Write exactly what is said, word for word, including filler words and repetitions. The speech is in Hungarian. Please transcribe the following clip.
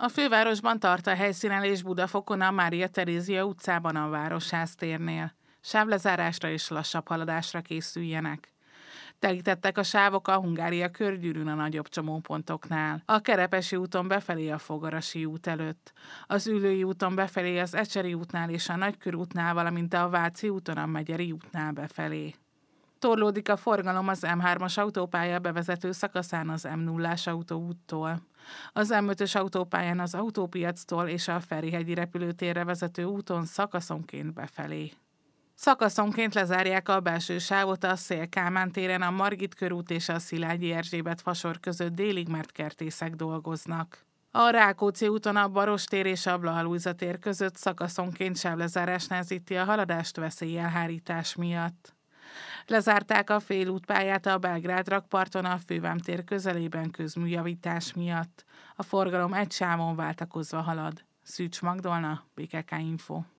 A fővárosban tart a helyszínelés Budafokon a Mária Terézia utcában a Városháztérnél. Sávlezárásra és lassabb haladásra készüljenek. Telítettek a sávok a Hungária körgyűrűn a nagyobb csomópontoknál. A Kerepesi úton befelé a Fogarasi út előtt. Az Üllői úton befelé az Ecseri útnál és a Nagykörútnál, valamint a Váci úton a Megyeri útnál befelé. Torlódik a forgalom az M hármas autópálya bevezető szakaszán az M nullás autóúttól. Az M ötös autópályán az autópiactól és a Ferihegyi repülőtérre vezető úton szakaszonként befelé. Szakaszonként lezárják a belső sávot a Széll-Kálmán téren a Margit körút és a Szilágyi Erzsébet fasor között délig, mert kertészek dolgoznak. A Rákóczi úton a Barostér és a Blaha Lujza tér között szakaszonként sávlezárás nehezíti a haladást veszélyelhárítás miatt. Lezárták a félútpályát a Belgrád rakparton a Fővám tér közelében közműjavítás miatt. A forgalom egy sávon váltakozva halad. Szűcs Magdolna, bé ká ká Info.